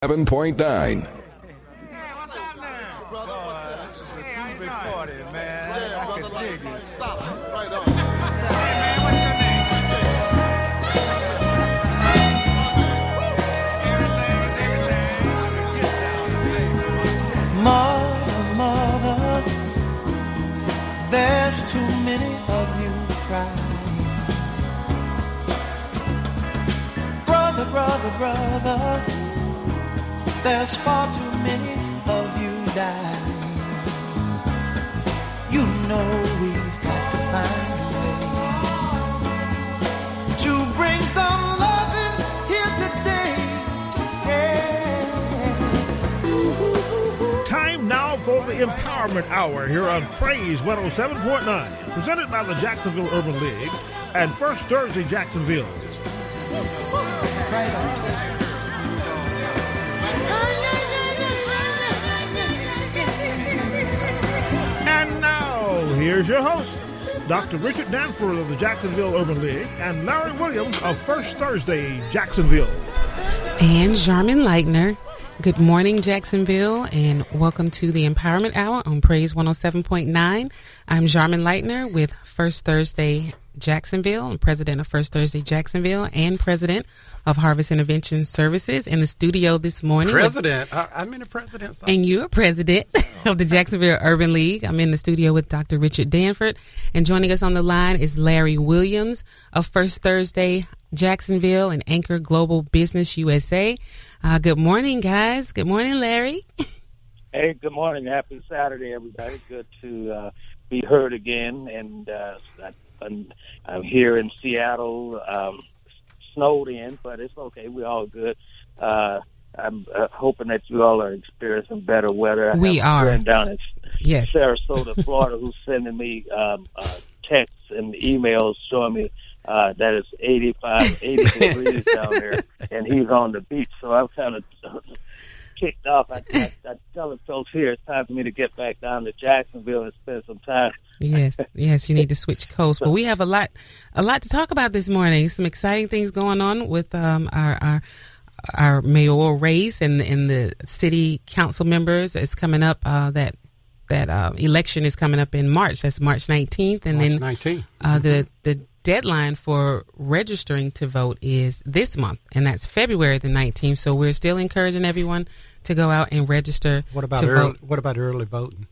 7.9. What's up now? Brother, what's up? This is a big party, man. I can dig it. Stop. Right on. Hey, man, what's your name? Mother, there's too many of you crying. Brother, there's far too many of you dying. You know we've got to find a way to bring some loving here today. Yeah. Time now for the Empowerment Hour here on Praise 107.9, presented by the Jacksonville Urban League and First Thursday Jacksonville. Right on. And now, here's your host, Dr. Richard Danford of the Jacksonville Urban League and Larry Williams of First Thursday Jacksonville. And Jarman Leitner. Good morning, Jacksonville, and welcome to the Empowerment Hour on Praise 107.9. I'm Jarman Leitner with First Thursday Jacksonville. I'm president of First Thursday Jacksonville and president of Harvest Intervention Services in the studio this morning. President? I'm in the president's office. And you're president of the Jacksonville Urban League. I'm in the studio with Dr. Richard Danford. And joining us on the line is Larry Williams of First Thursday Jacksonville and Anchor Global Business USA. Good morning, guys. Good morning, Larry. Hey, good morning. Happy Saturday, everybody. Good to be heard again. And I'm here in Seattle, snowed in, but it's okay. We're all good. I'm hoping that you all are experiencing better weather. We are. I have a friend down in Yes. Sarasota, Florida, who's sending me texts and emails showing me that it's 80 degrees down there, and he's on the beach. So I'm kind of kicked off. I tell the folks here it's time for me to get back down to Jacksonville and spend some time. Yes, you need to switch coast. But we have a lot to talk about this morning. Some exciting things going on with our mayoral race and the city council members. It's coming up. That election is coming up in March. That's March 19th, and March then 19th. The deadline for registering to vote is this month, and that's February the 19th. So we're still encouraging everyone to go out and register. What about early voting?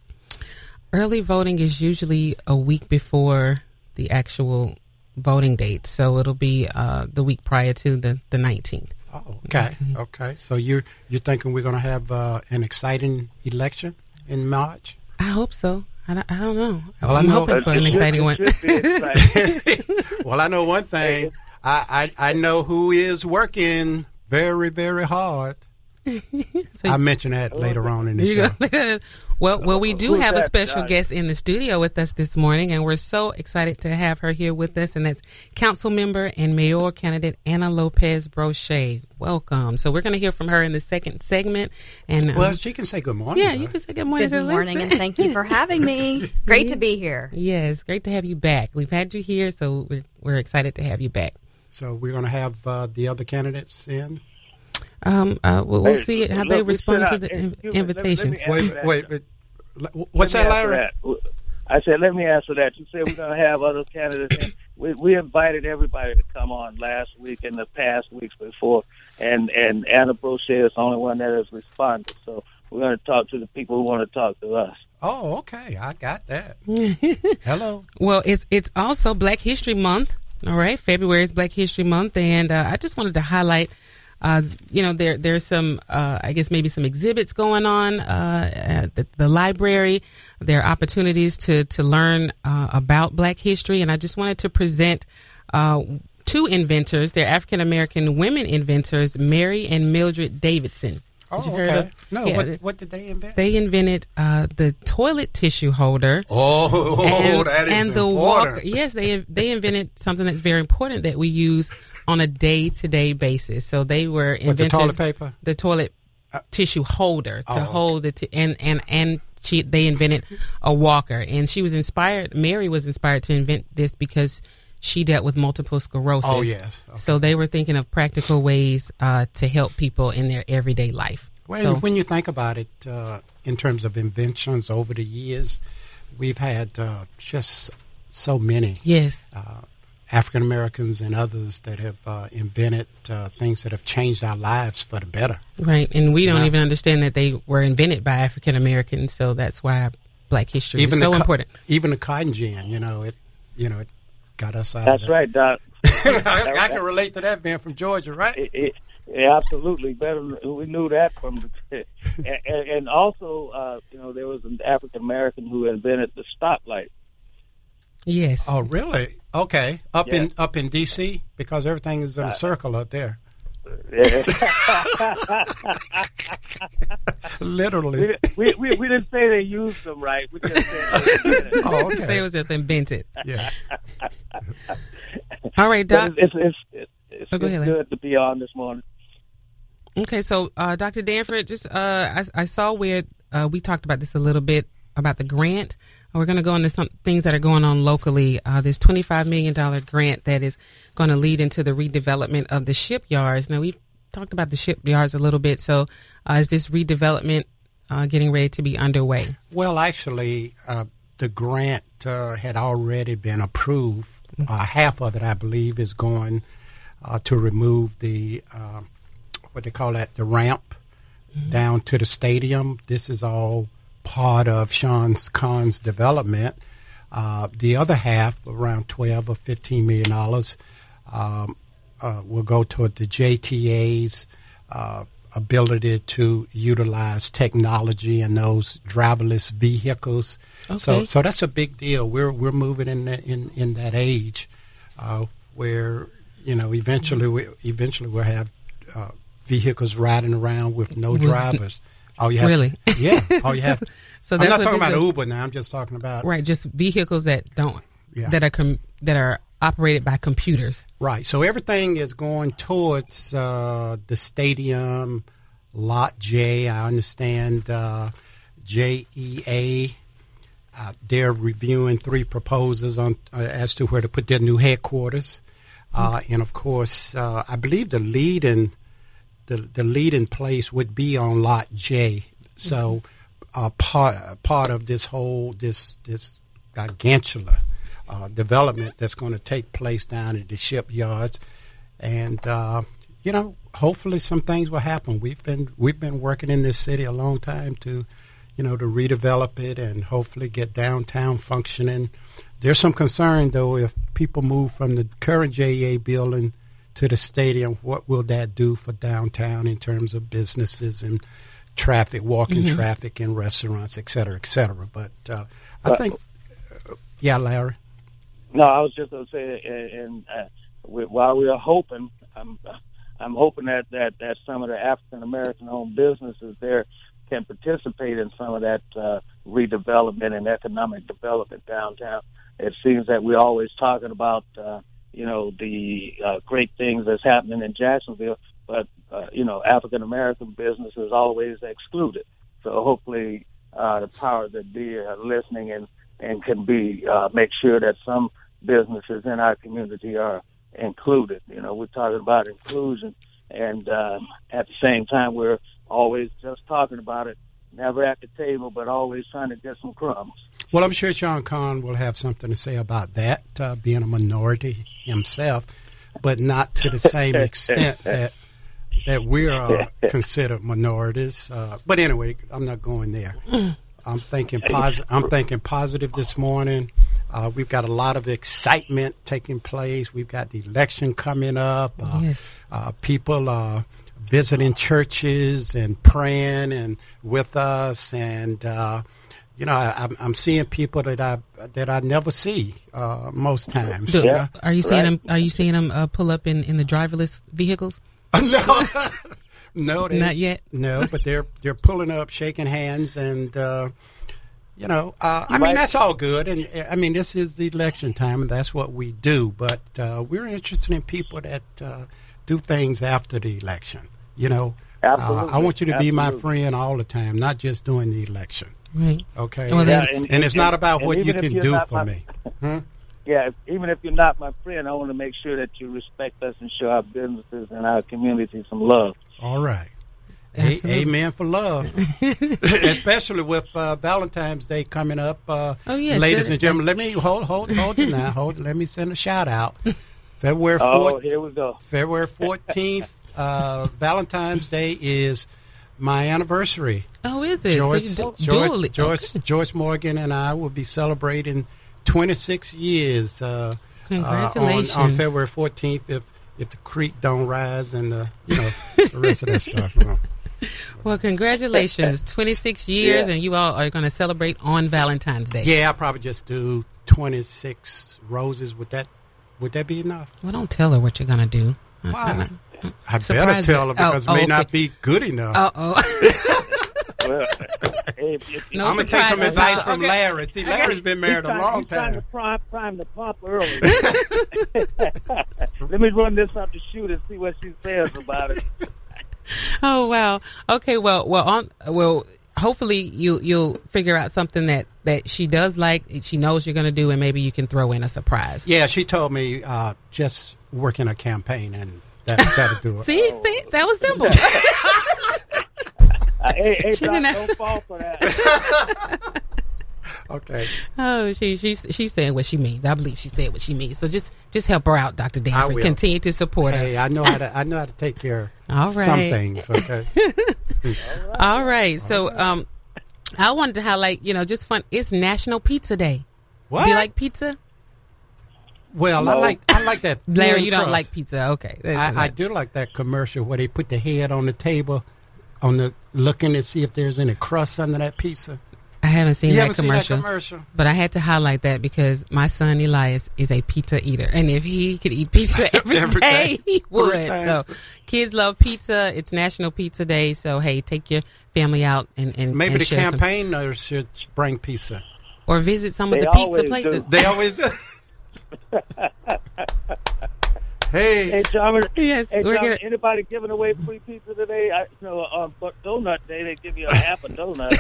Early voting is usually a week before the actual voting date, so it'll be the week prior to the 19th. Oh, okay. So you're thinking we're going to have an exciting election in March? I hope so. I don't know. Well, I'm hoping for an exciting one. Well, I know one thing. I know who is working very, very hard. So I'll mention that later on in the show. Well, we do have a special guest in the studio with us this morning, and we're so excited to have her here with us, and that's council member and mayoral candidate Anna Lopez Brochet. Welcome. So we're going to hear from her in the second segment. And well, she can say good morning. Yeah, you can say good morning. Good morning, and thank you for having me. Great to be here. Yes, great to have you back. We've had you here, so we're excited to have you back. So we're going to have the other candidates in? We'll see how they respond to the invitations. Wait. What's that, Larry? I said, let me answer that. You said we're going to have other candidates in. We invited everybody to come on last week and the past weeks before, and Anna Brochet is the only one that has responded. So we're going to talk to the people who want to talk to us. Oh, okay. I got that. Hello. Well, it's also Black History Month. All right, February is Black History Month, and I just wanted to highlight. There's some, I guess maybe some exhibits going on at the library. There are opportunities to learn about Black history, and I just wanted to present two inventors. They're African-American women inventors, Mary and Mildred Davidson. Oh, okay. What did they invent? They invented the toilet tissue holder. Oh, that is and the important. walker. Yes, they invented something that's very important that we use on a day-to-day basis. So they were inventors. The toilet paper? The toilet tissue holder to hold the they invented a walker. And she was inspired. Mary was inspired to invent this because she dealt with multiple sclerosis. Oh, yes. Okay. So they were thinking of practical ways to help people in their everyday life. Well, when you think about it, in terms of inventions over the years, we've had just so many. Yes. African Americans and others that have invented things that have changed our lives for the better. Right, and we don't even understand that they were invented by African Americans, so that's why Black history is so important. Even the cotton gin, it got us out. That's of that. right, Doc. I can relate to that, being from Georgia, right? Yeah, absolutely. Better, we knew that from the and also, there was an African American who invented the stoplight. Yes. Oh, really? Okay. Up in D.C. because everything is in a circle up there. Yeah. Literally. We didn't say they used them right. We just said they invented it. Oh, okay. Say it was just invented. Yeah. All right, Doc. It's go ahead, good to be on this morning. Okay, so Dr. Danford, just I saw where we talked about this a little bit about the grant. We're going to go into some things that are going on locally. This $25 million grant that is going to lead into the redevelopment of the shipyards. Now, we've talked about the shipyards a little bit. So is this redevelopment getting ready to be underway? Well, actually, the grant had already been approved. Half of it, I believe, is going to remove the, what they call that, the ramp down to the stadium. This is all part of Sean Kahn's development. The other half, around $12 or $15 million, will go toward the JTA's ability to utilize technology in those driverless vehicles. Okay. So that's a big deal. We're moving in that age where eventually we'll have vehicles riding around with no drivers. All you have, really? Yeah. All you have. So I'm that's not what talking this about is. Uber now. I'm just talking about Just vehicles that don't Yeah. that are operated by computers. Right. So everything is going towards the stadium, Lot J. I understand JEA. They're reviewing 3 proposals on as to where to put their new headquarters. And, of course, I believe the leading place would be on Lot J. So part of this whole this gargantuan development that's going to take place down at the shipyards, and hopefully some things will happen. We've been working in this city a long time to redevelop it and hopefully get downtown functioning. There's some concern though if people move from the current JEA building to the stadium, what will that do for downtown in terms of businesses and traffic, walking traffic and restaurants, et cetera, et cetera. But I think, Larry. No, I was just going to say, and while we are hoping, I'm hoping that some of the African American owned businesses there can participate in some of that redevelopment and economic development downtown. It seems that we're always talking about the great things that's happening in Jacksonville, but African American business is always excluded. So hopefully the powers that be are listening and can be make sure that some businesses in our community are included. We're talking about inclusion, and at the same time we're always just talking about it, never at the table, but always trying to get some crumbs. Well, I'm sure Sean Kahn will have something to say about that, being a minority himself, but not to the same extent that we're considered minorities. But anyway, I'm not going there. I'm thinking positive this morning. We've got a lot of excitement taking place. We've got the election coming up. People are visiting churches and praying and with us, and I'm seeing people that I never see most times. Are you seeing them? Are you seeing them pull up in the driverless vehicles? No, not yet. No, but they're pulling up, shaking hands, and I mean that's all good. And I mean this is the election time, and that's what we do. But we're interested in people that do things after the election. Absolutely. I want you to be my friend all the time, not just during the election. Right. Okay. Well, and it's not about what you can do for me. Yeah, even if you're not my friend, I want to make sure that you respect us and show our businesses and our community some love. All right. Amen for love. Especially with Valentine's Day coming up. Yes, ladies and gentlemen, let me hold you now. Let me send a shout out. February 4th. Here we go. February 14th, Valentine's Day is my anniversary. Oh, is it? Joyce Morgan and I will be celebrating 26 years Congratulations. on February 14th if the creek don't rise and the rest of that stuff. Well, congratulations. 26 years, and you all are going to celebrate on Valentine's Day. Yeah, I'll probably just do 26 roses. Would that be enough? Well, don't tell her what you're going to do. Why? I better tell her because it may not be good enough. Well, I'm going to take some advice from Larry. See, Larry's been married a long time. He's trying to prime the pump early. Let me run this up the chute and see what she says about it. Oh, wow. Okay, well, hopefully you'll figure out something that she does like, she knows you're going to do, and maybe you can throw in a surprise. Yeah, she told me just working a campaign, and that'll do it. See, that was simple. Hey, don't fall for that. Okay. Oh, she's saying what she means. I believe she said what she means. So just help her out, Dr. Danford. Continue to support her. Hey, I know how to take care of some things. Okay. All right. So I wanted to highlight, just fun. It's National Pizza Day. What? Do you like pizza? Well, No. I like that. Larry, you don't crust. like pizza. Okay. I do like that commercial where they put the head on the table, looking to see if there's any crust under that pizza. I haven't seen that commercial. Seen that commercial? But I had to highlight that because my son Elias is a pizza eater, and if he could eat pizza every day, he would. So kids love pizza. It's National Pizza Day. So hey, take your family out and maybe and the share campaigners should bring pizza or visit some of the pizza places. They always do. Hey, John. Yes. Hey, John, anybody giving away free pizza today? On Donut Day, they give you a half a donut.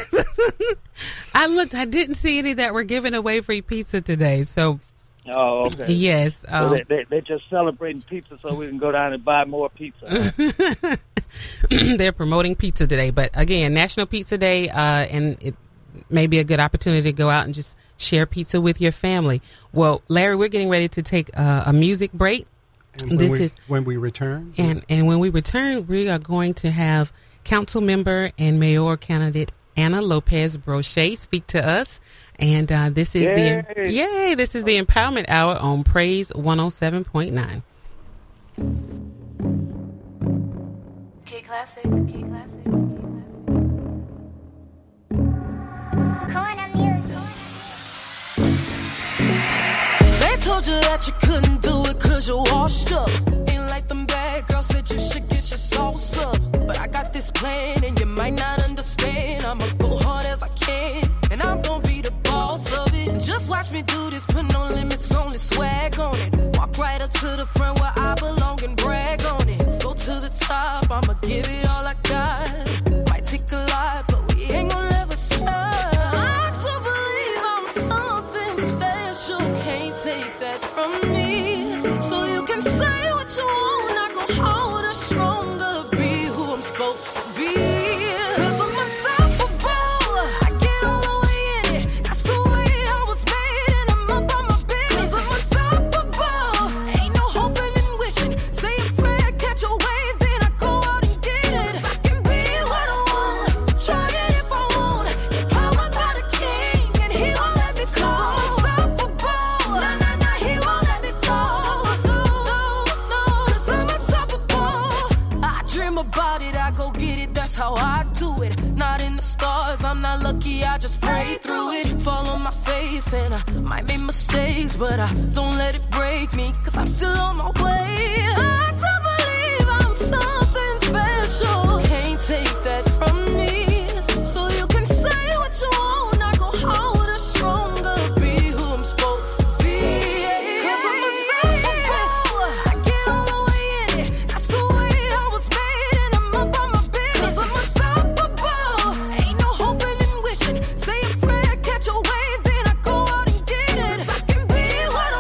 I looked. I didn't see any that were giving away free pizza today. So, okay. Yes. So they're just celebrating pizza so we can go down and buy more pizza. They're promoting pizza today. But again, National Pizza Day, and it may be a good opportunity to go out and just share pizza with your family. Well, Larry, we're getting ready to take a music break. And when we return, and when we return, we are going to have council member and mayor candidate Anna Lopez Brochet speak to us, and this is this is the Empowerment Hour on Praise 107.9. Kid Classic. Corner music. They told you that you couldn't do it cause you're washed up. Ain't like them bad girls said you should get your sauce up. But I got this plan and you might not understand. I'ma go hard as I can, and I'm gonna be the boss of it. And just watch me do this, put no limits, only swag on it. Walk right up to the front where I belong and brag on it. Go to the top, I'ma give it all I got. Might take a lot, but we ain't gonna ever stop. I do believe I'm something special, can't take that from me. So you can say what you want, I go harder, stronger, be who I'm supposed to be. Cause I'm unstoppable, I get all the way in it. That's the way I was made, and I'm up on my business. Cause I'm unstoppable, ain't no hoping and wishing. Say a prayer, catch a wave, then I go out and get it. Cause I can be what I want, try it if I want. Empowered by the king, and he won't let me fall. Cause I'm unstoppable, nah, he won't let me fall. No, cause I'm unstoppable. I dream about it, I go get it, that's how I do it. Not in the stars, I'm not lucky, I just pray through it. Fall on my face and I might make mistakes, but I don't let it break me, cause I'm still on my way. I do believe I'm something special, can't take that from me. So you can say what you want, I go harder, stronger, be who I'm supposed to be. Cause I'm unstoppable, I get all the way in it. That's the way I was made, and I'm up on my business. Cause I'm unstoppable, ain't no hoping and wishing. Say a prayer, catch a wave, then I go out and get it. Cause I can be what I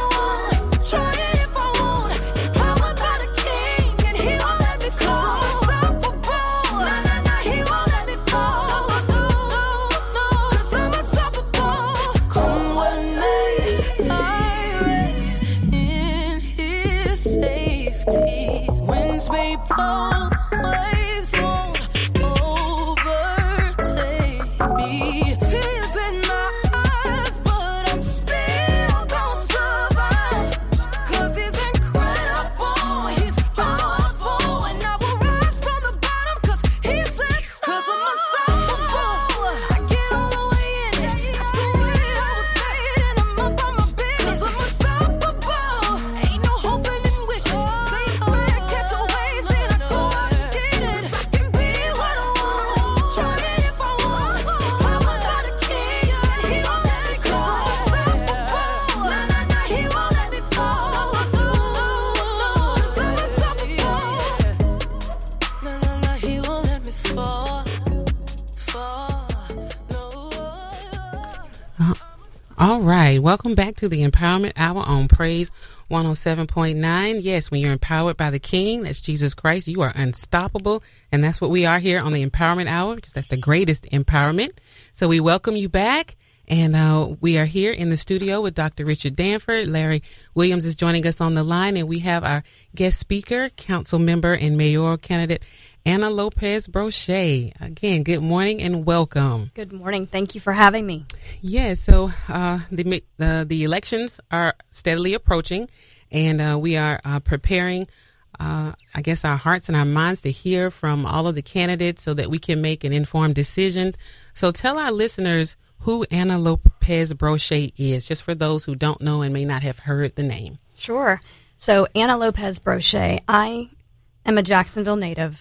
All right. Welcome back to the Empowerment Hour on Praise 107.9. Yes, when you're empowered by the King, that's Jesus Christ, you are unstoppable. And that's what we are here on the Empowerment Hour, because that's the greatest empowerment. So we welcome you back. And we are here in the studio with Dr. Richard Danford. Larry Williams is joining us on the line. And we have our guest speaker, council member and mayoral candidate, Ana Lopez Brochet. Again, good morning and welcome. Good morning. Thank you for having me. Yes, so the elections are steadily approaching, and we are preparing, I guess, our hearts and our minds to hear from all of the candidates so that we can make an informed decision. So tell our listeners who Ana Lopez Brochet is, just for those who don't know and may not have heard the name. Sure. So Ana Lopez Brochet, I am a Jacksonville native.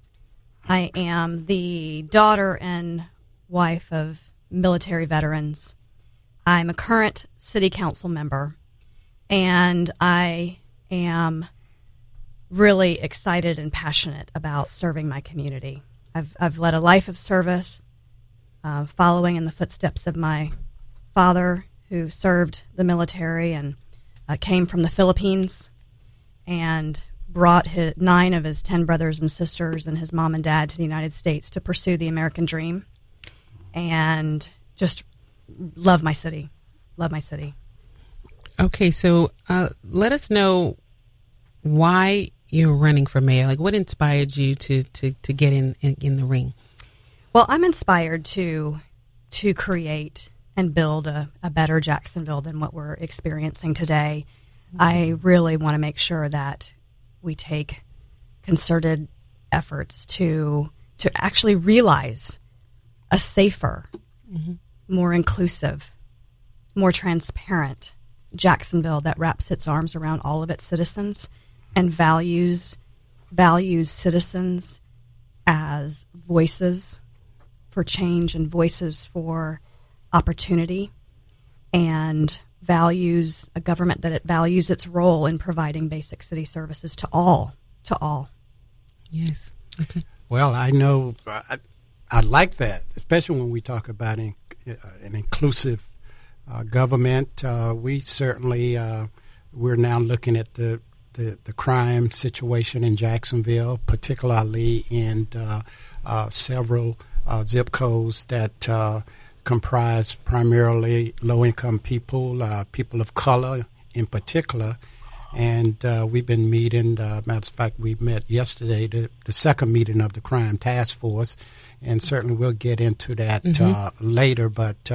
I am the daughter and wife of military veterans. I'm a current city council member, and I am really excited and passionate about serving my community. I've led a life of service, following in the footsteps of my father, who served the military and came from the Philippines and brought 9 of his 10 brothers and sisters and his mom and dad to the United States to pursue the American dream, and just love my city. Love my city. Okay, so let us know why you're running for mayor. Like, what inspired you to get in the ring? Well, I'm inspired to create and build a better Jacksonville than what we're experiencing today. I really want to make sure that we take concerted efforts to actually realize a safer, more inclusive, more transparent Jacksonville that wraps its arms around all of its citizens and values citizens as voices for change and voices for opportunity, and values a government that it values its role in providing basic city services to all. Yes. Okay. Well, I know I like that, especially when we talk about an inclusive government. We certainly we're now looking at the crime situation in Jacksonville, particularly in several zip codes that comprise primarily low-income people, people of color in particular. And we've been meeting, matter of fact, we met yesterday, the second meeting of the Crime Task Force, and certainly we'll get into that later. But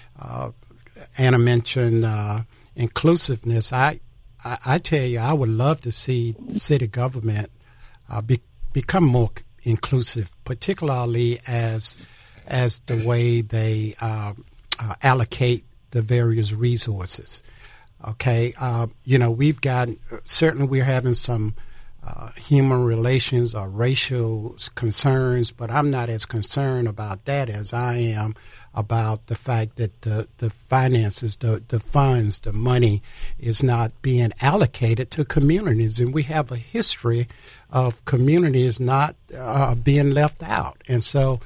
Ana mentioned inclusiveness. I tell you, I would love to see city government become more inclusive, particularly as the way they allocate the various resources. Okay, we've got, certainly we're having some human relations or racial concerns, but I'm not as concerned about that as I am about the fact that the finances, the funds, the money is not being allocated to communities. And we have a history of communities not being left out. And so,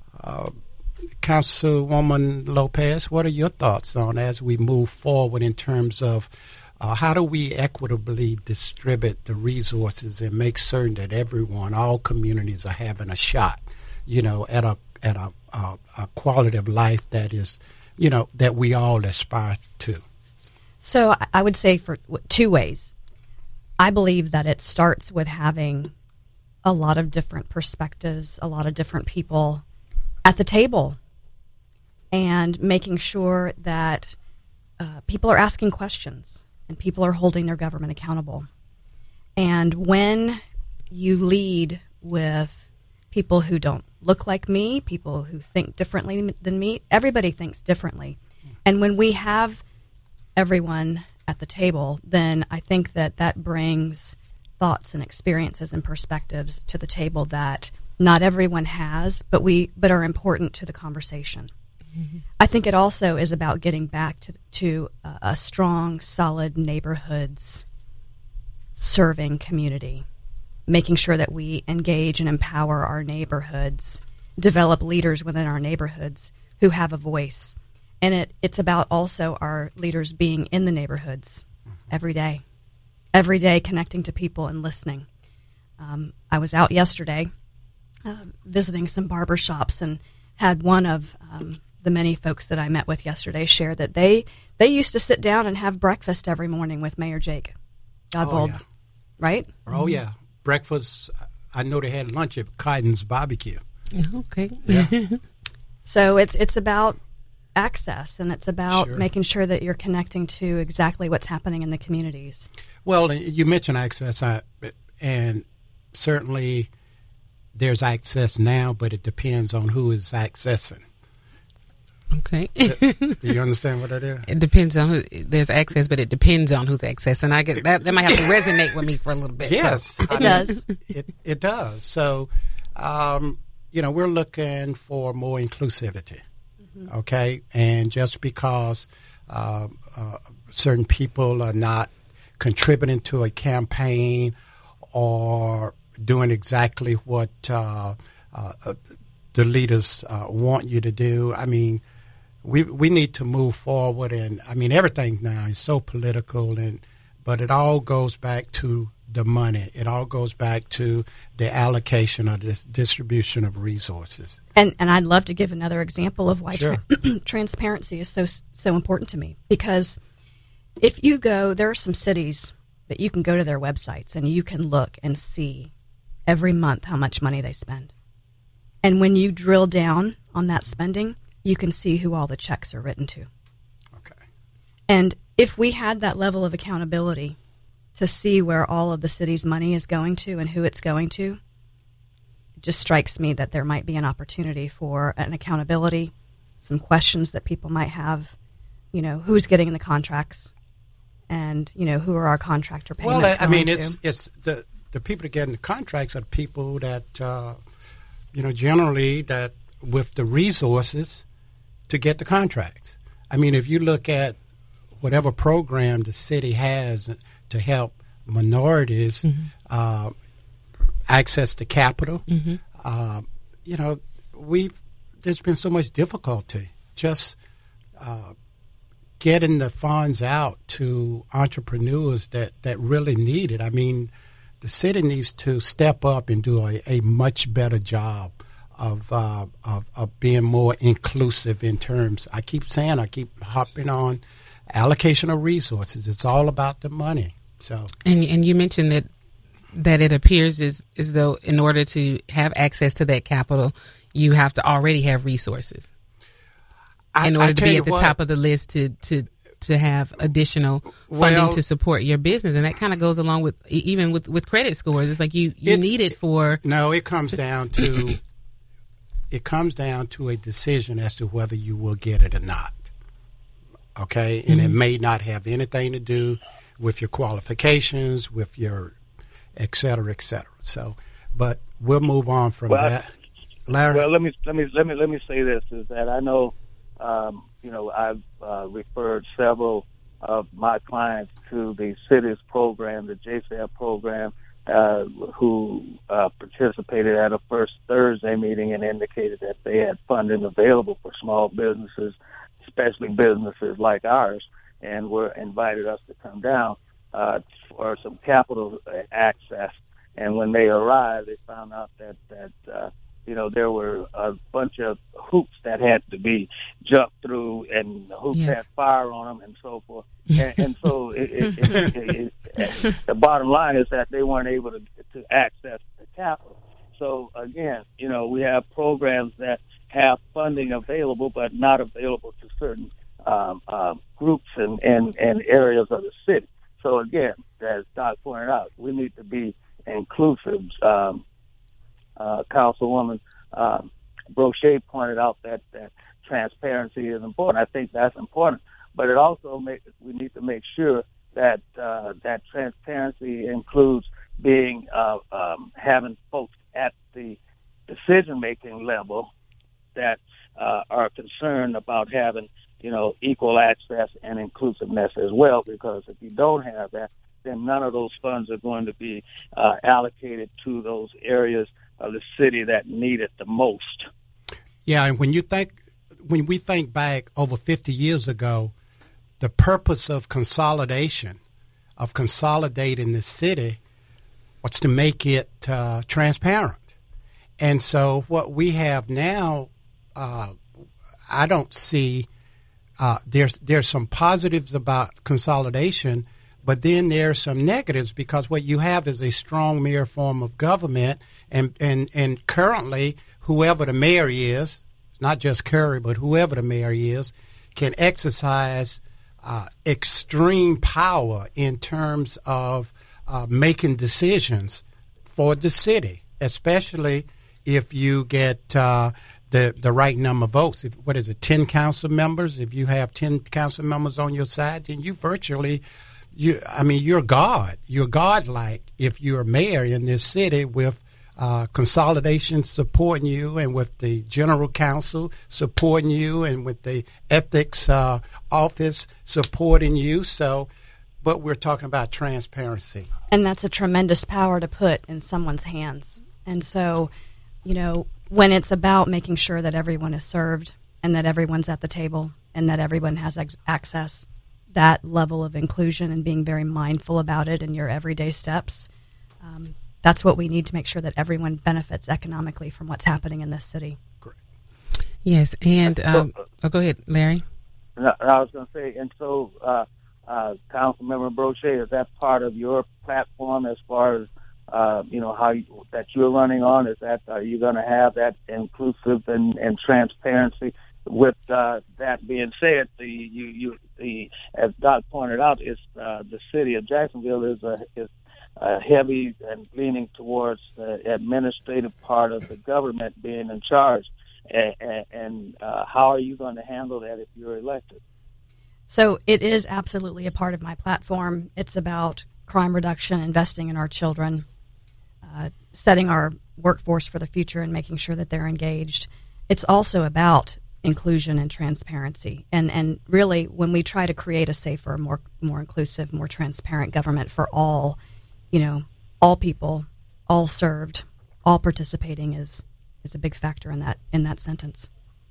Councilwoman Lopez, what are your thoughts on as we move forward in terms of how do we equitably distribute the resources and make certain that everyone, all communities, are having a shot, at a quality of life that is, that we all aspire to? So I would say for 2 ways. I believe that it starts with having a lot of different perspectives, a lot of different people at the table, and making sure that people are asking questions and people are holding their government accountable. And when you lead with people who don't look like me, people who think differently than me, everybody thinks differently. And when we have everyone at the table, then I think that brings thoughts and experiences and perspectives to the table that not everyone has, but are important to the conversation. Mm-hmm. I think it also is about getting back to a strong, solid neighborhoods serving community, making sure that we engage and empower our neighborhoods, develop leaders within our neighborhoods who have a voice, And it's about also our leaders being in the neighborhoods every day connecting to people and listening. I was out yesterday visiting some barber shops and had one of the many folks that I met with yesterday share that they used to sit down and have breakfast every morning with Mayor Jake Godbold, yeah. Right? Oh, yeah. Breakfast, I know they had lunch at Cotton's Barbecue. Okay. Yeah. So it's about access, and it's about Sure. making sure that you're connecting to exactly what's happening in the communities. Well, you mentioned access, and certainly there's access now, but it depends on who is accessing. Okay. Do you understand what that is? It depends on who. There's access, but it depends on who's accessing. I guess that might have to resonate with me for a little bit. Yes, So. It does. It does. So, we're looking for more inclusivity. Okay, and just because certain people are not contributing to a campaign or doing exactly what the leaders want you to do, I mean, we need to move forward. And I mean, everything now is so political, but it all goes back to the money. It all goes back to the allocation or the distribution of resources. And I'd love to give another example of why Sure. transparency is so important to me. Because if you go, there are some cities that you can go to their websites and you can look and see every month how much money they spend. And when you drill down on that spending, you can see who all the checks are written to. Okay. And if we had that level of accountability to see where all of the city's money is going to and who it's going to, it just strikes me that there might be an opportunity for an accountability, some questions that people might have, who's getting the contracts and, who are our contractor payments Well, I mean, going to. it's the people that get in the contracts are the people that, generally that with the resources to get the contracts. I mean, if you look at whatever program the city has to help minorities access to capital, there's been so much difficulty just getting the funds out to entrepreneurs that really need it. I mean, the city needs to step up and do a much better job of being more inclusive in terms. I keep hopping on allocation of resources. It's all about the money. So, and you mentioned that it appears as though in order to have access to that capital, you have to already have resources in order to be at the top of the list to have additional funding to support your business. And that kind of goes along with even with credit scores. It's like you need it for. No, it comes down to a decision as to whether you will get it or not. Okay, and it may not have anything to do with your qualifications, with your et cetera, et cetera. So, but we'll move on from that. Larry? Well, let me say this: is that I know, I've referred several of my clients to the city's program, the JSAB program, who participated at a First Thursday meeting and indicated that they had funding available for small businesses, especially businesses like ours, and invited us to come down for some capital access. And when they arrived, they found out that there were a bunch of hoops that had to be jumped through, and the hoops had fire on them and so forth. And so the bottom line is that they weren't able to access the capital. So, again, we have programs that have funding available but not available to certain groups and areas of the city. So, again, as Doc pointed out, we need to be inclusive. Councilwoman Brochet pointed out that transparency is important. I think that's important. But it also we need to make sure that that transparency includes being having folks at the decision-making level that are concerned about having equal access and inclusiveness as well. Because if you don't have that, then none of those funds are going to be allocated to those areas of the city that need it the most. Yeah, and when you think when we think back over 50 years ago, the purpose of consolidation, of consolidating the city, was to make it transparent. And so what we have now, I don't see. There's some positives about consolidation, but then there's some negatives because what you have is a strong mayor form of government, and currently whoever the mayor is, not just Curry, but whoever the mayor is, can exercise extreme power in terms of making decisions for the city, especially if you get the right number of votes. What is it, 10 council members? If you have 10 council members on your side, then you virtually, you're God. You're godlike if you're a mayor in this city with consolidation supporting you and with the general counsel supporting you and with the ethics office supporting you. So, but we're talking about transparency. And that's a tremendous power to put in someone's hands. And so, when it's about making sure that everyone is served and that everyone's at the table and that everyone has access, that level of inclusion and being very mindful about it in your everyday steps, that's what we need to make sure that everyone benefits economically from what's happening in this city. Correct. Yes, and go ahead, Larry. I was going to say, and so Councilmember Brochet, is that part of your platform as far as that you're running on? Is that are you going to have that inclusive and transparency? With that being said, as Doc pointed out, the city of Jacksonville is heavy and leaning towards the administrative part of the government being in charge. And how are you going to handle that if you're elected? So it is absolutely a part of my platform. It's about crime reduction, investing in our children, setting our workforce for the future and making sure that they're engaged. It's also about inclusion and transparency. And really, when we try to create a safer, more inclusive, more transparent government for all, all people, all served, all participating is a big factor in that sentence.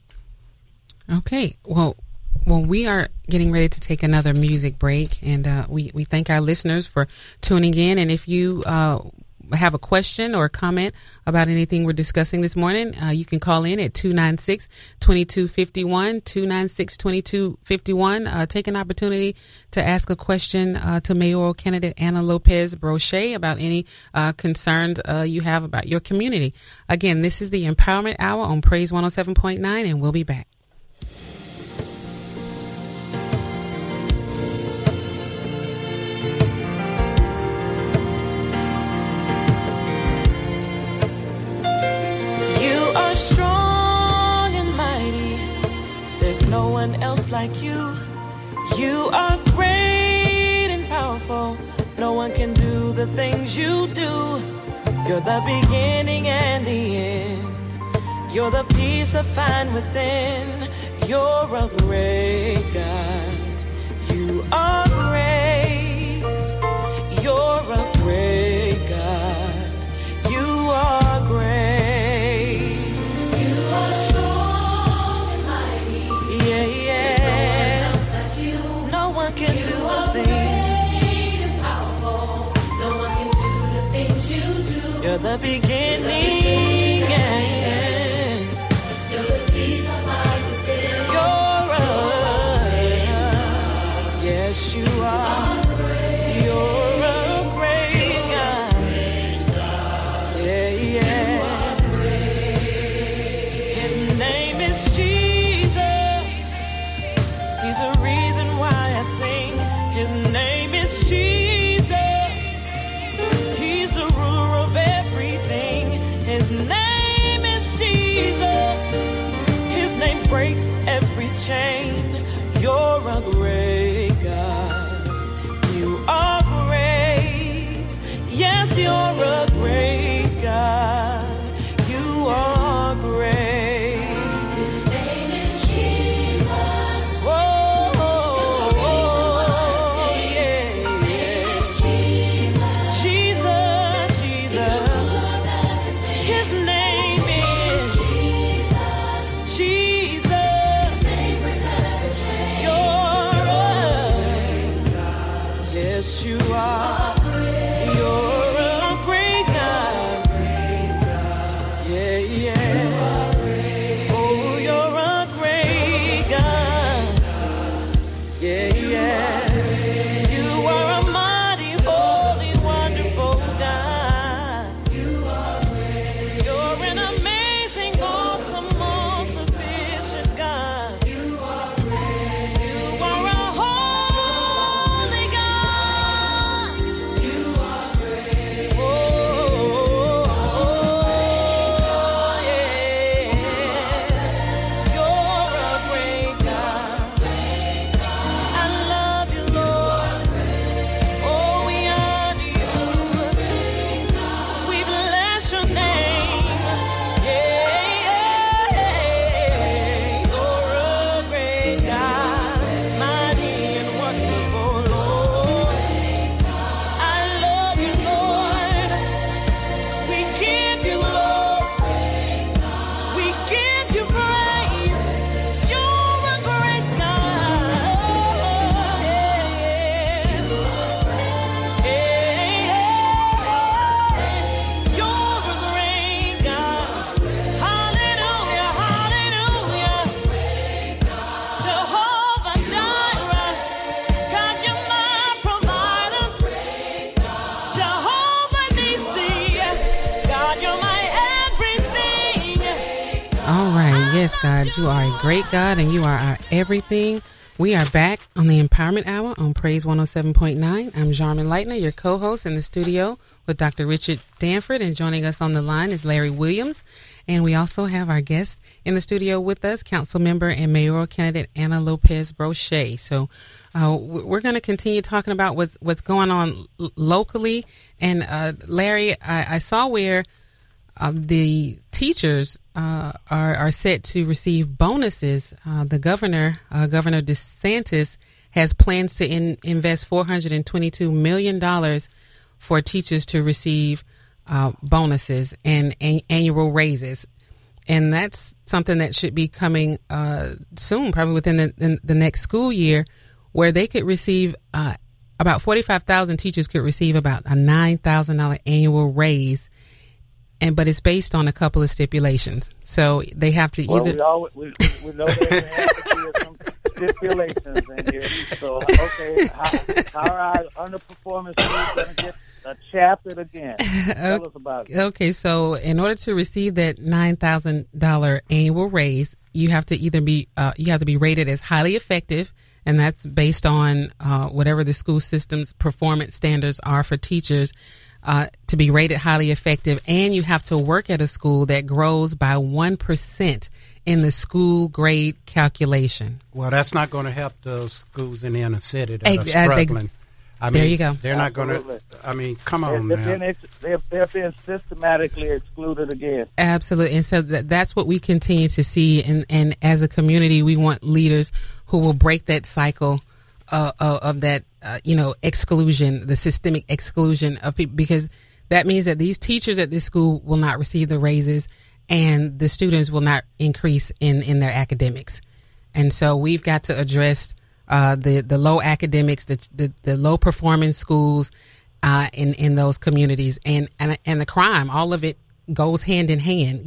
Okay. Well, we are getting ready to take another music break, and we thank our listeners for tuning in. And if you have a question or a comment about anything we're discussing this morning, you can call in at 296-2251, 296-2251. Take an opportunity to ask a question to mayoral candidate Anna Lopez Brochet about any concerns you have about your community. Again, this is the Empowerment Hour on Praise 107.9, and we'll be back. Strong and mighty, there's no one else like you. You are great and powerful, no one can do the things you do. You're the beginning and the end, you're the peace I find within. You're a great God, you are great. You're a great God, you are great. You're the beginning and end. You're the peace I find within. Yes, you are. You're a great God. Yeah. His name is Jesus. He's a reason why I sing. His name is Jesus. His name is Jesus. His name breaks every chain. You're a great God. You are great. Yes, you're a great God. You are great. His name is Jesus. Jesus. Yes, God, you are a great God, and you are our everything. We are back on the Empowerment Hour on Praise 107.9. I'm Jarman Lightner, your co-host in the studio with Dr. Richard Danford, and joining us on the line is Larry Williams. And we also have our guest in the studio with us, Council Member and Mayoral Candidate Anna Lopez Brochet. So we're going to continue talking about what's going on locally. And Larry, I saw where the teachers are set to receive bonuses. The Governor DeSantis, has plans to invest $422 million for teachers to receive bonuses and annual raises. And that's something that should be coming soon, probably within the next school year, where they could receive about 45,000 teachers could receive about a $9,000 annual raise. But it's based on a couple of stipulations. So they have to either. We know there has to be some stipulations in here. So, okay, how are our underperforming schools going to get shafted again? Tell us about it. Okay, so in order to receive that $9,000 annual raise, you have to either be rated as highly effective, and that's based on whatever the school system's performance standards are for teachers. To be rated highly effective, and you have to work at a school that grows by 1% in the school grade calculation. Well, that's not going to help those schools in the inner city that are struggling. There you go. They're not going to. I mean, come on now. They're being systematically excluded again. Absolutely, and so that's what we continue to see. And as a community, we want leaders who will break that cycle of that. Exclusion, the systemic exclusion of people, because that means that these teachers at this school will not receive the raises and the students will not increase in their academics. And so we've got to address the low academics, the low performing schools in those communities, and the crime. All of it goes hand in hand.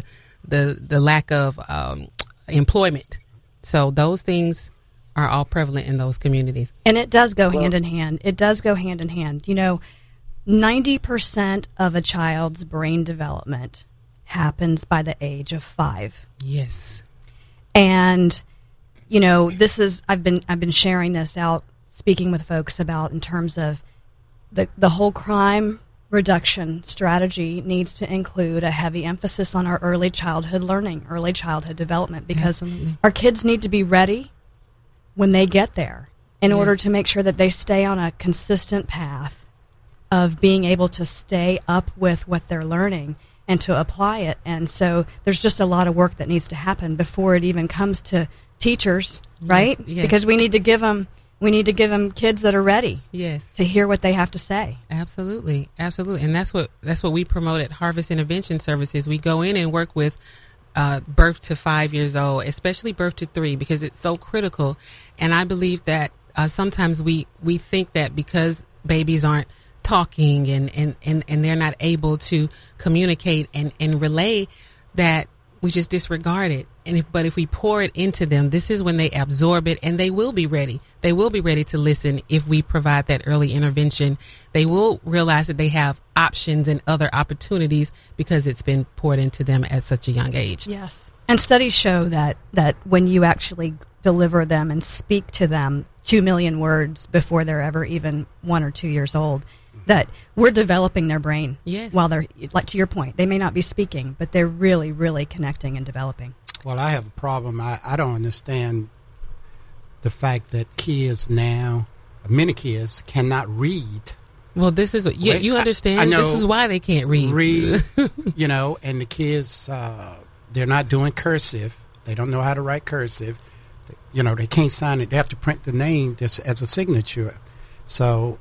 The lack of employment. So those things are all prevalent in those communities. And it does go hand in hand. It does go hand in hand. 90% of a child's brain development happens by the age of 5. Yes. And, this is, I've been sharing this out, speaking with folks about in terms of the whole crime reduction strategy needs to include a heavy emphasis on our early childhood learning, early childhood development, because Absolutely. Our kids need to be ready when they get there in order to make sure that they stay on a consistent path of being able to stay up with what they're learning and to apply it. And so there's just a lot of work that needs to happen before it even comes to teachers, right? Yes. Because we need to give them kids that are ready to hear what they have to say. Absolutely. And that's what we promote at Harvest Intervention Services. We go in and work with birth to 5 years old, especially birth to 3, because it's so critical. And I believe that sometimes we think that because babies aren't talking and they're not able to communicate and relay, that we just disregard it. But if we pour it into them, this is when they absorb it, and they will be ready. They will be ready to listen if we provide that early intervention. They will realize that they have options and other opportunities because it's been poured into them at such a young age. Yes. And studies show that when you actually deliver them and speak to them 2 million words before they're ever even 1 or 2 years old, that we're developing their brain. Yes. While they're, like to your point, they may not be speaking, but they're really, really connecting and developing. Well, I have a problem. I don't understand the fact that kids now, many kids, cannot read. Well, this is what you understand. I know, this is why they can't read. And the kids, they're not doing cursive. They don't know how to write cursive. They can't sign it. They have to print the name as a signature. So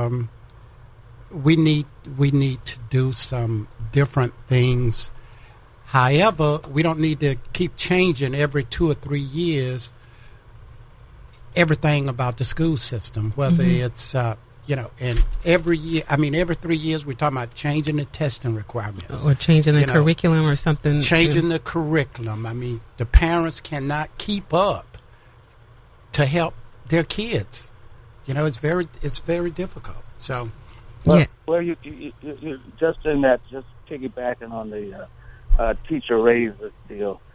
we need to do some different things. However, we don't need to keep changing every 2 or 3 years everything about the school system, whether it's, and every year, every 3 years we're talking about changing the testing requirements. Or changing the curriculum or something. Changing the curriculum. The parents cannot keep up to help their kids. It's very difficult. So, well, you just in that, just piggybacking on the teacher raises deal.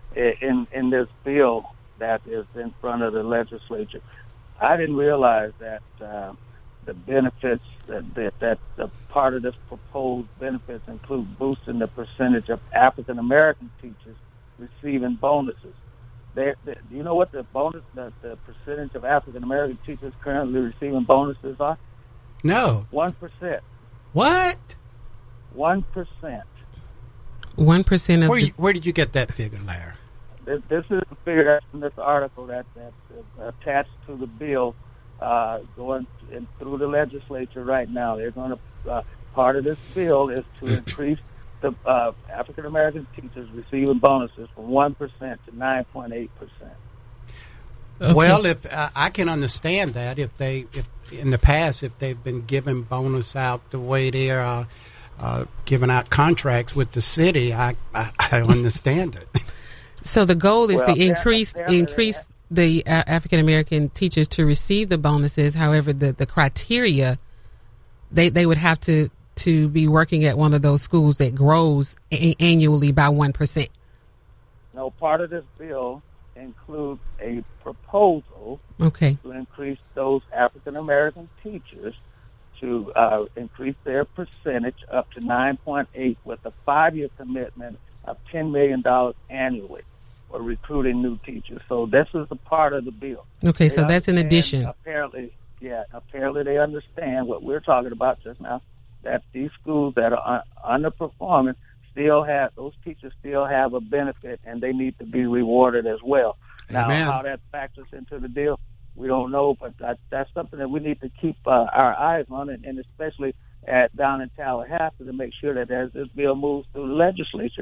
in this bill that is in front of the legislature. I didn't realize that the benefits that the part of this proposed benefits include boosting the percentage of African American teachers receiving bonuses. Do you know what the percentage of African American teachers currently receiving bonuses are? No. 1%. What? 1%. 1% of where did you get that figure, Larry? This is the figure that's in this article that's attached to the bill going through the legislature right now. They're going to part of this bill is to increase the African American teachers receiving bonuses from 1% to 9.8%. Okay. Well, if I can understand that, if in the past if they've been giving bonus out the way they are giving out contracts with the city, I understand it. So the goal is to increase the African American teachers to receive the bonuses. However, the criteria, they would have to be working at one of those schools that grows annually by 1%. No, part of this bill includes a proposal to increase those African American teachers to increase their percentage up to 9.8 with a 5-year commitment of $10 million annually for recruiting new teachers. So this is a part of the bill. Okay, so that's in addition. Apparently they understand what we're talking about just now, that these schools that are underperforming those teachers still have a benefit, and they need to be rewarded as well. Now, how that factors into the deal, we don't know, but that's something that we need to keep our eyes on, and especially down in Tallahassee, to make sure that as this bill moves through the legislature,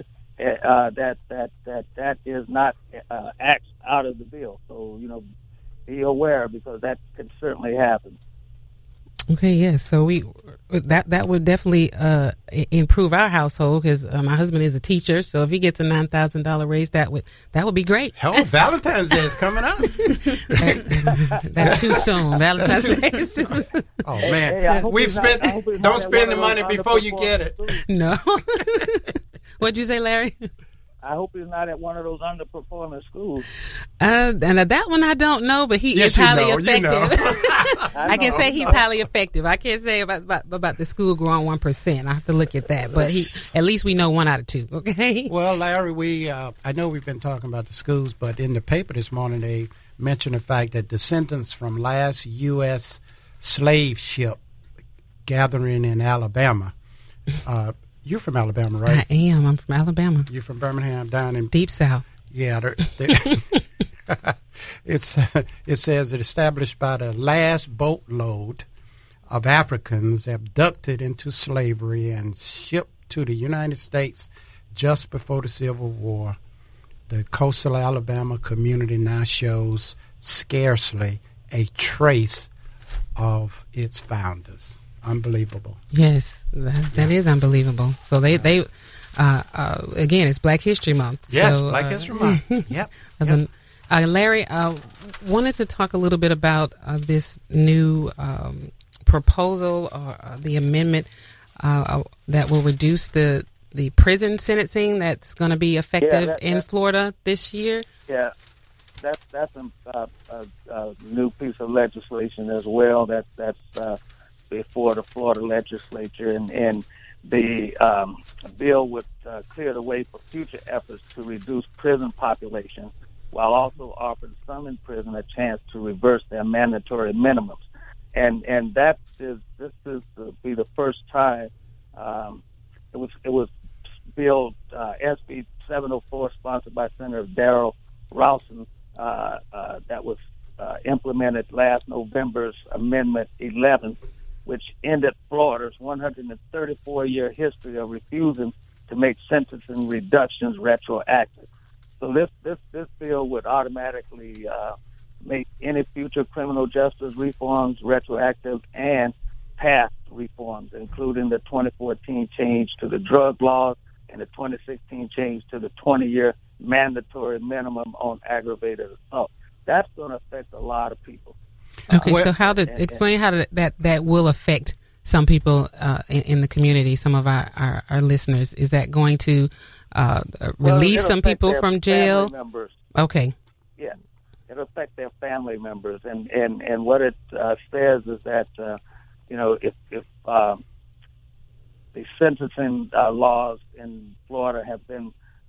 that is not axed out of the bill. So, be aware, because that can certainly happen. Okay, yes. So that would definitely improve our household, because my husband is a teacher. So if he gets a $9,000 raise, that would be great. Hell, Valentine's Day is coming up. That's too soon. Valentine's Day is too soon. Oh man, don't spend the money before you get it. No. What'd you say, Larry? I hope he's not at one of those underperforming schools. And that one I don't know, but he is highly effective. I can say he's highly effective. I can't say about the school growing 1%. I have to look at that. But at least we know 1 out of 2. Okay. Well, Larry, I know we've been talking about the schools, but in the paper this morning they mentioned the fact that descendants from last U.S. slave ship gathering in Alabama. You're from Alabama, right? I am. I'm from Alabama. You're from Birmingham, down in Deep South. Yeah, it says it established by the last boatload of Africans abducted into slavery and shipped to the United States just before the Civil War. The coastal Alabama community now shows scarcely a trace of its founders. Unbelievable. Yes, that is unbelievable. So they again, it's Black History Month. Yes, so, Black History Month. Yep. Larry, wanted to talk a little bit about this new proposal or the amendment that will reduce the prison sentencing that's going to be effective in Florida this year. Yeah, that's a new piece of legislation as well. That's before the Florida legislature, and the bill would clear the way for future efforts to reduce prison population, while also offering some in prison a chance to reverse their mandatory minimums. And this is to be the first time it was Bill SB 704, sponsored by Senator Darrell Rouson, that was implemented last November's Amendment 11, which ended Florida's 134-year history of refusing to make sentencing reductions retroactive. So this bill would automatically make any future criminal justice reforms retroactive and past reforms, including the 2014 change to the drug laws and the 2016 change to the 20-year mandatory minimum on aggravated assault. That's going to affect a lot of people. Okay, so explain how that will affect some people in the community, some of our listeners. Is that going to release some people from jail? Members. Okay. Yeah, it'll affect their family members, and what it says is that if the sentencing laws in Florida have been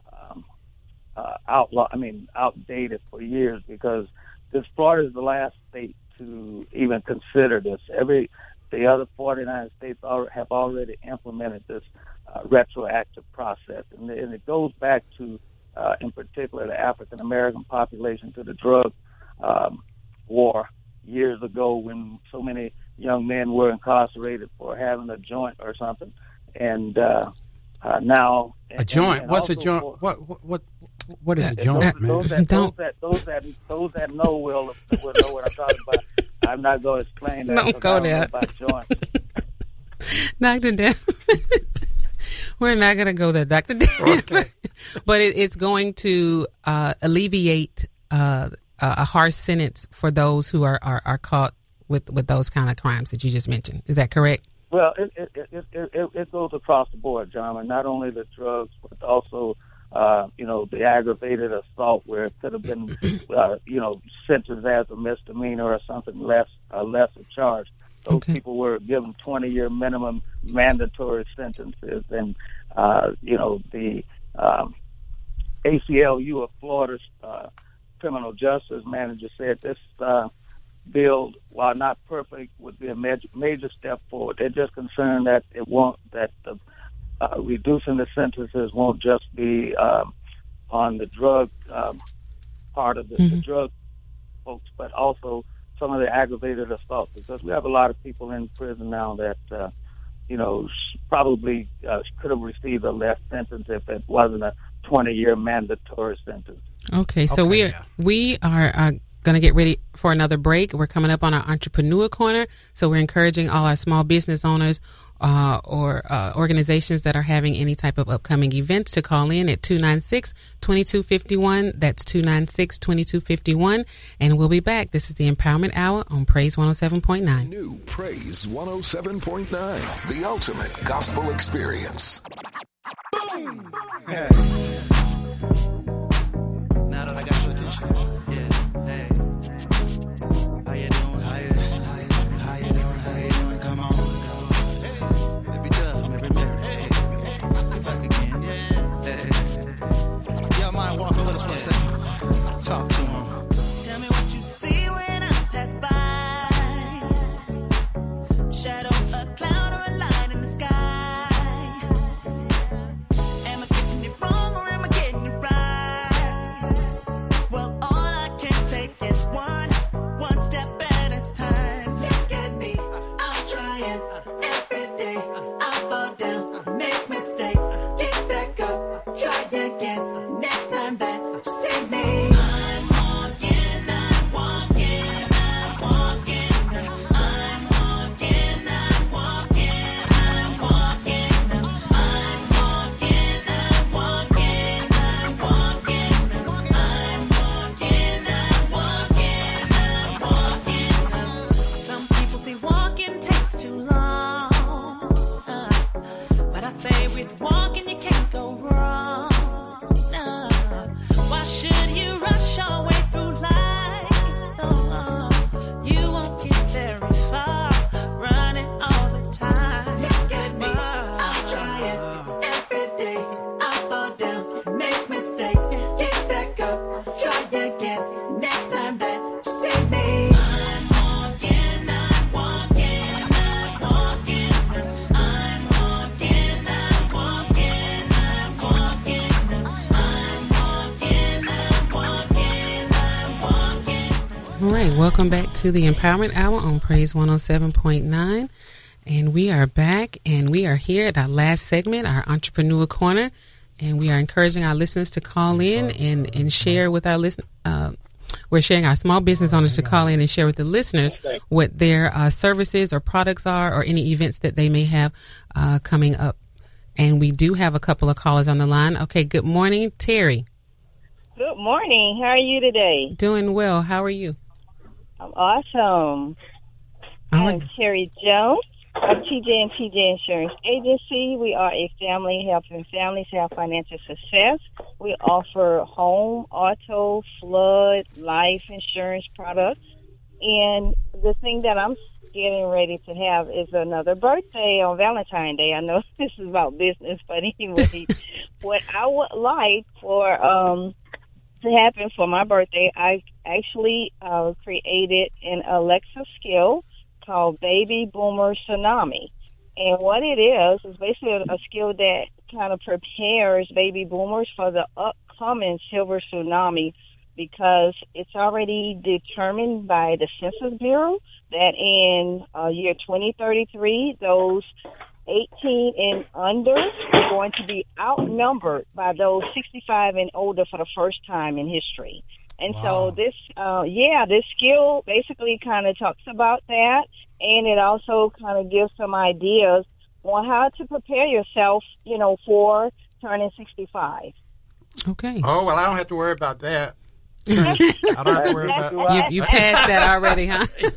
outdated for years, because Florida is the last state to even consider this. The other 49 states have already implemented this retroactive process, and it goes back to, in particular, the African American population, to the drug war years ago, when so many young men were incarcerated for having a joint or something, and now a joint. What's a joint? What is a joint, man? Those that know will know what I'm talking about. I'm not going to explain that. Don't go there. About joints. Dr. Dan. We're not going to go there, Dr. Dan. Okay. But it's going to alleviate a harsh sentence for those who are caught with those kind of crimes that you just mentioned. Is that correct? Well, it goes across the board, John, and not only the drugs, but also the aggravated assault, where it could have been sentenced as a misdemeanor or something lesser charge. Those people were given 20-year minimum mandatory sentences, and the ACLU of Florida's criminal justice manager said this bill, while not perfect, would be a major step forward. They're just concerned that the reducing the sentences won't just be on the drug part of the drug folks, but also some of the aggravated assault, because we have a lot of people in prison now that probably could have received a less sentence if it wasn't a 20-year mandatory sentence. Okay, so we are going to get ready for another break. We're coming up on our Entrepreneur Corner, so we're encouraging all our small business owners or organizations that are having any type of upcoming events to call in at 296-2251. That's 296-2251. And we'll be back. This is the Empowerment Hour on Praise 107.9. New Praise 107.9, the ultimate gospel experience. Boom! Hey. Now that I got your attention. Yeah. Hey. How you doing? How you doing? How you doing? How you doing? Come on. Baby Dove, Mary Mary. Hey. Back again. Yeah. Hey. Y'all mind walking with us for a second? Talk to him. Tell me what you see when I pass by. Shadow, a cloud, or a light in the sky. Am I getting it wrong or am I getting it right? Well, all I can take is one step at a time. Look at me, I'm trying every day. I fall down, make mistakes, get back up, try again. Next time that you see me, I'm walking, I'm walking, I'm walking. I'm walking, I'm walking, I'm walking. I'm walking, I'm walking, I'm walking. I'm walking, I'm walking, I'm walking. Some people say walking takes too long, but I say with walking you can't go wrong. Why should you rush your way through life? You won't get very far running all the time. Look at me, I'm trying every day. I fall down, make mistakes, get back up, try again. Next time that you see me, I'm walking, I'm walking, I'm walking. I'm walking, I'm walking, I'm walking. I'm walking, I'm walking, I'm walking. All right, welcome back to the Empowerment Hour on Praise 107.9. And we are back, and we are here at our last segment, our Entrepreneur Corner. And we are encouraging our listeners to call in and share with our listeners. We're sharing our small business owners to call in and share with the listeners what their services or products are, or any events that they may have coming up. And we do have a couple of callers on the line. Okay, good morning, Terry. Good morning. How are you today? Doing well. How are you? I'm awesome. All I'm right. Terry Jones, of TJ and TJ Insurance Agency. We are a family helping families have financial success. We offer home, auto, flood, life insurance products. And the thing that I'm getting ready to have is another birthday on Valentine's Day. I know this is about business, but anyway, what I would like for to happen for my birthday, I actually created an Alexa skill called Baby Boomer Tsunami. And what it is basically a skill that kind of prepares baby boomers for the upcoming silver tsunami, because it's already determined by the Census Bureau that in year 2033, those 18 and under are going to be outnumbered by those 65 and older for the first time in history. And so this skill basically kind of talks about that, and it also kind of gives some ideas on how to prepare yourself, for turning 65 Okay. Oh, well, I don't have to worry about that. I don't have to worry about you passed that already, huh? So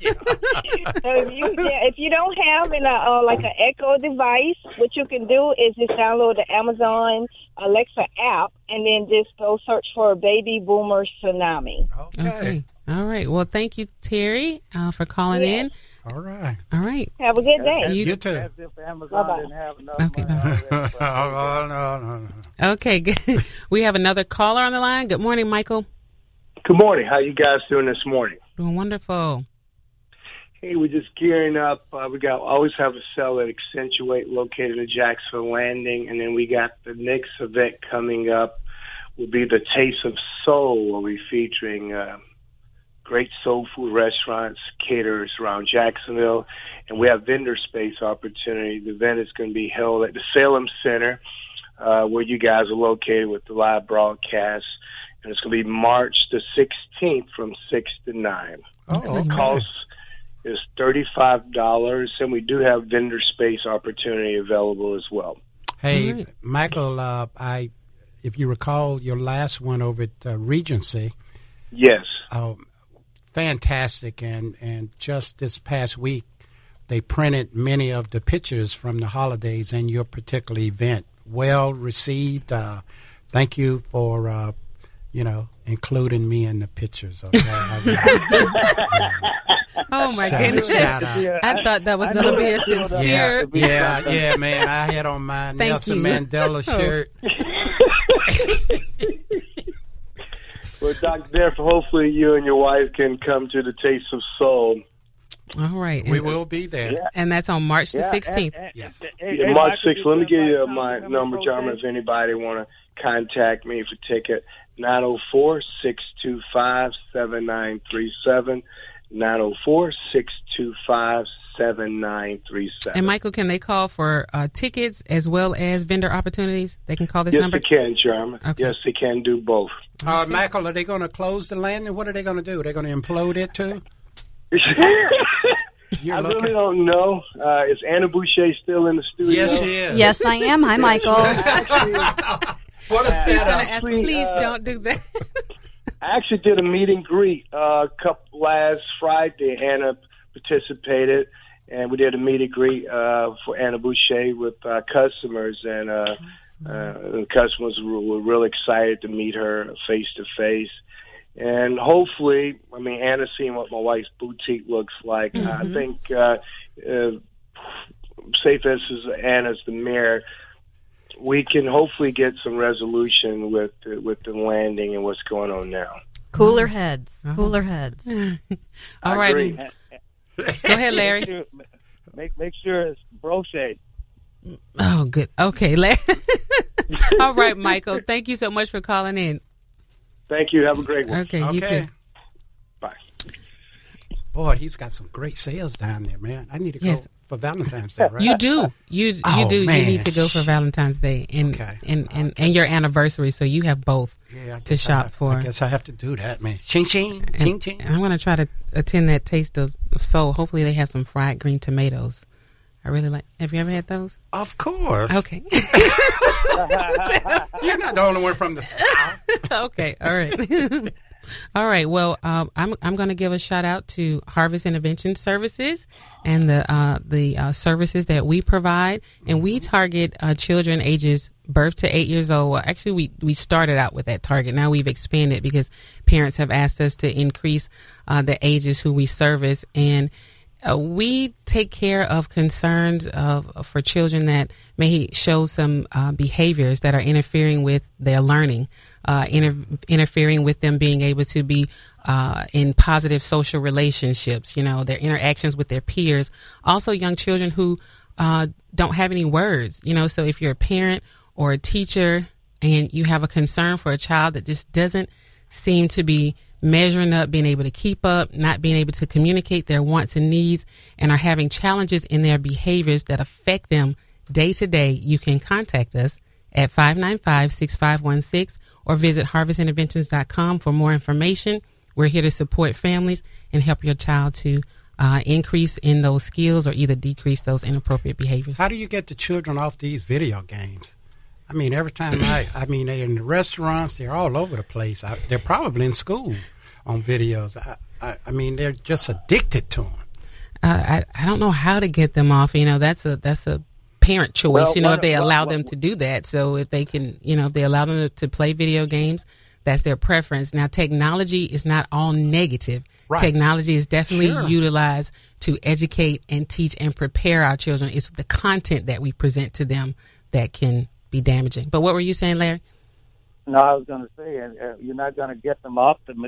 if you don't have like an Echo device, what you can do is just download the Amazon Alexa app and then just go search for Baby Boomer Tsunami. Okay. All right. Well, thank you, Terry, for calling in. All right. All right. Have a good day. You too. As if Amazon didn't have enough Okay. money already. No. Okay. Good. We have another caller on the line. Good morning, Michael. Good morning. How you guys doing this morning? Doing wonderful. Hey, we're just gearing up. We always have a cell at Accentuate located at Jacksonville Landing, and then we got the next event coming up. Will be the Taste of Soul, where we're featuring great soul food restaurants, caterers around Jacksonville, and we have vendor space opportunity. The event is going to be held at the Salem Center, where you guys are located with the live broadcast. And it's going to be March the 16th from 6 to 9. Oh, The cost is $35, and we do have vendor space opportunity available as well. Hey, Michael, if you recall your last one over at Regency. Yes. Fantastic. And just this past week, they printed many of the pictures from the holidays and your particular event. Well received. Thank you for... including me in the pictures. Okay? Oh, my goodness. Shout out. I thought that was going to be a sincere. Yeah, man. I had on my Nelson Mandela shirt. Well, Dr. Denver, hopefully you and your wife can come to the Taste of Soul. All right. We will be there. Yeah. And that's on March the 16th. Yes. March 6th. Let me give you my number, Jarman, if anybody want to contact me for ticket. 904-625-7937. 904-625-7937. And Michael, can they call for tickets as well as vendor opportunities? They can call this Yes, number? they can, Jarman. Okay. Yes, they can do both. Michael, are they going to close the landing? What are they going to do? Are they going to implode it too? I really don't know. Is Anna Boucher still in the studio? Yes, she is. Yes, I am. Hi, Michael. What a setup. Please don't do that. I actually did a meet and greet last Friday. Anna participated, and we did a meet and greet for Anna Boucher with customers, and the customers were really excited to meet her face to face. And hopefully, Anna's seen what my wife's boutique looks like. I think safe as Anna's the mayor, we can hopefully get some resolution with the landing and what's going on now. Cooler heads. Cooler heads. All right. Agree. Go ahead, Larry. Make sure it's brochure. Oh, good. Okay, Larry. All right, Michael. Thank you so much for calling in. Thank you. Have a great one. Okay, you too. Bye. Boy, he's got some great sales down there, man. I need to go for Valentine's Day, right? You do. You do. Man. You need to go for Valentine's Day and your anniversary, so you have both to shop for. I guess I have to do that, man. Ching, ching, ching, ching. And I'm going to try to attend that Taste of Soul. Hopefully they have some fried green tomatoes. I really like. Have you ever had those? Of course. Okay. You're not the only one from the South. Okay. All right. All right. Well, I'm going to give a shout out to Harvest Intervention Services and the services that we provide, and we target children ages birth to 8 years old. Well, actually, we started out with that target. Now we've expanded because parents have asked us to increase the ages who we service, and we take care of concerns for children that may show some behaviors that are interfering with their learning, interfering with them being able to be in positive social relationships, their interactions with their peers. Also, young children who don't have any words, so if you're a parent or a teacher and you have a concern for a child that just doesn't seem to be measuring up, being able to keep up, not being able to communicate their wants and needs, and are having challenges in their behaviors that affect them day to day, you can contact us at 595-6516 or visit harvestinterventions.com for more information. We're here to support families and help your child to increase in those skills or either decrease those inappropriate behaviors. How do you get the children off these video games? I mean, every time they're in the restaurants, they're all over the place. They're probably in school on videos. I mean, they're just addicted to them. I don't know how to get them off. That's a parent choice, if they allow them to do that. So if they can, if they allow them to play video games, that's their preference. Now, technology is not all negative. Right. Technology is definitely utilized to educate and teach and prepare our children. It's the content that we present to them that can be damaging. But what were you saying, Larry? No, I was going to say, you're not going to get them off the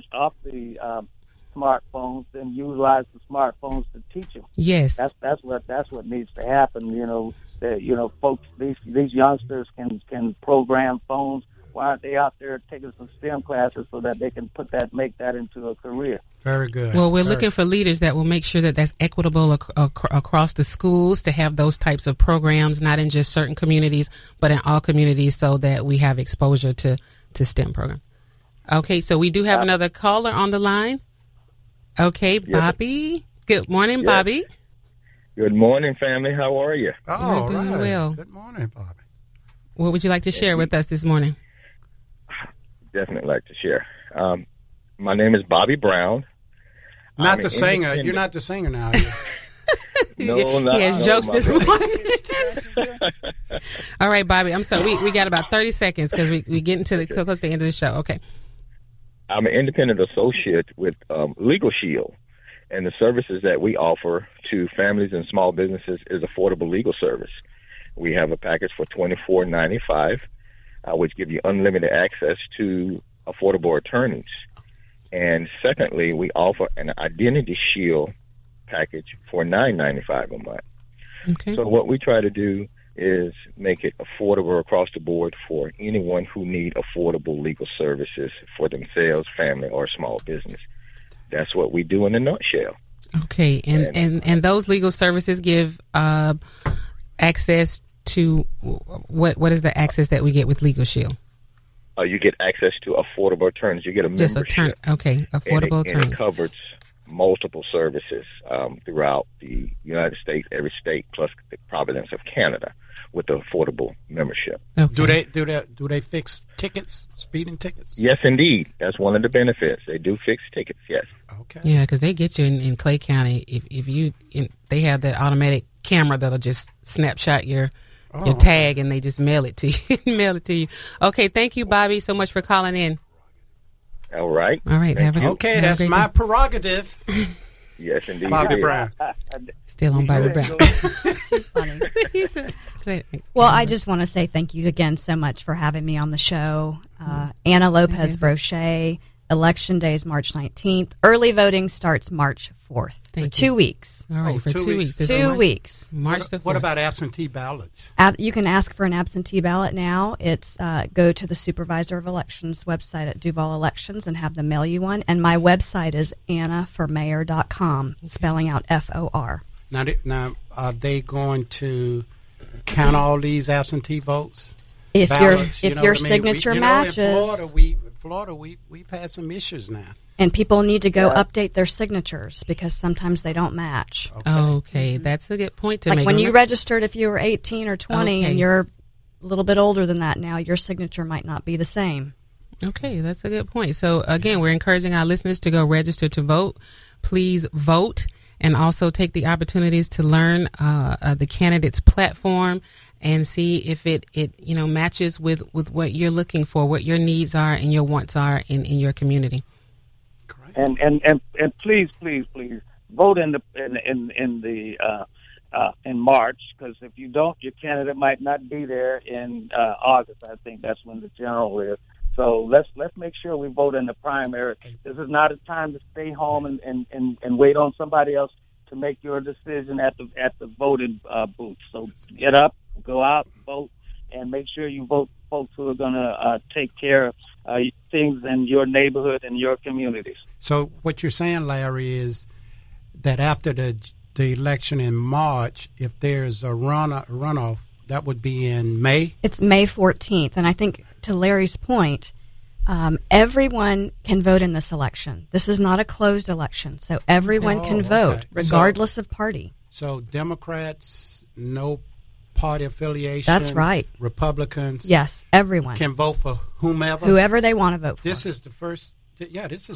smartphones, then utilize the smartphones to teach them. Yes, that's what needs to happen. Folks, these youngsters can program phones. Why aren't they out there taking some STEM classes so that they can make that into a career? Very good. Well, we're looking for leaders that will make sure that that's equitable across the schools, to have those types of programs, not in just certain communities, but in all communities, so that we have exposure to STEM programs. Okay, so we do have another caller on the line. Okay, Bobby. Good morning, Bobby. Good morning, family. How are you? We're doing well. Good morning, Bobby. What would you like to share with us this morning? Definitely like to share. My name is Bobby Brown. Not the singer. You're not the singer now, are you? No, not. He has jokes this morning. All right, Bobby. I'm sorry. We got about 30 seconds because we getting to close to the end of the show. Okay. I'm an independent associate with Legal Shield, and the services that we offer to families and small businesses is affordable legal service. We have a package for $24.95, which give you unlimited access to affordable attorneys. And secondly, we offer an Identity Shield package for $9.95 a month. Okay. So what we try to do is make it affordable across the board for anyone who need affordable legal services for themselves, family, or small business. That's what we do in a nutshell. Okay, and those legal services give access to what is the access that we get with Legal Shield? You get access to affordable attorneys. You get a membership. Okay, affordable attorneys. And it covers multiple services throughout the United States, every state, plus the province of Canada, with the affordable membership. Okay. Do they fix tickets, speeding tickets? Yes, indeed. That's one of the benefits. They do fix tickets. Yes. Okay. Yeah, because they get you in Clay County. They have that automatic camera that'll just snapshot your tag, and they just mail it to you. Okay, thank you, Bobby, so much for calling in. All right. Okay, that's my prerogative. Yes, indeed. Bobby Brown. Still on Bobby Brown. Too funny. Well, I just want to say thank you again so much for having me on the show. Anna Lopez Brochet. Election Day is March 19th. Early voting starts March 4th. For 2 weeks. All right, for 2 weeks. 2 weeks. March the 4th. What about absentee ballots? You can ask for an absentee ballot now. It's go to the Supervisor of Elections website at Duval Elections and have them mail you one. And my website is annaformayor.com, spelling out FOR. Now, are they going to count all these absentee votes? If ballots, your signature matches. In Florida, we've had some issues now. And people need to go update their signatures because sometimes they don't match. Okay, that's a good point to make. Like when you registered, if you were 18 or 20 and you're a little bit older than that now, your signature might not be the same. Okay, that's a good point. So, again, we're encouraging our listeners to go register to vote. Please vote, and also take the opportunities to learn the candidate's platform and see if it matches with what you're looking for, what your needs are and your wants are in your community. And please vote in March, because if you don't, your candidate might not be there in August. I think that's when the general is. So let's make sure we vote in the primary. This is not a time to stay home and wait on somebody else to make your decision at the voting booth. So get up, go out, vote, and make sure you vote for folks who are going to take care of things in your neighborhood and your communities. So what you're saying, Larry, is that after the election in March, if there's a runoff, that would be in May? It's May 14th. And I think, to Larry's point, everyone can vote in this election. This is not a closed election, so everyone can vote, regardless of party. So Democrats, no party affiliation. That's right. Republicans. Yes, everyone can vote for whomever. Whoever they want to vote for. This is the first. This is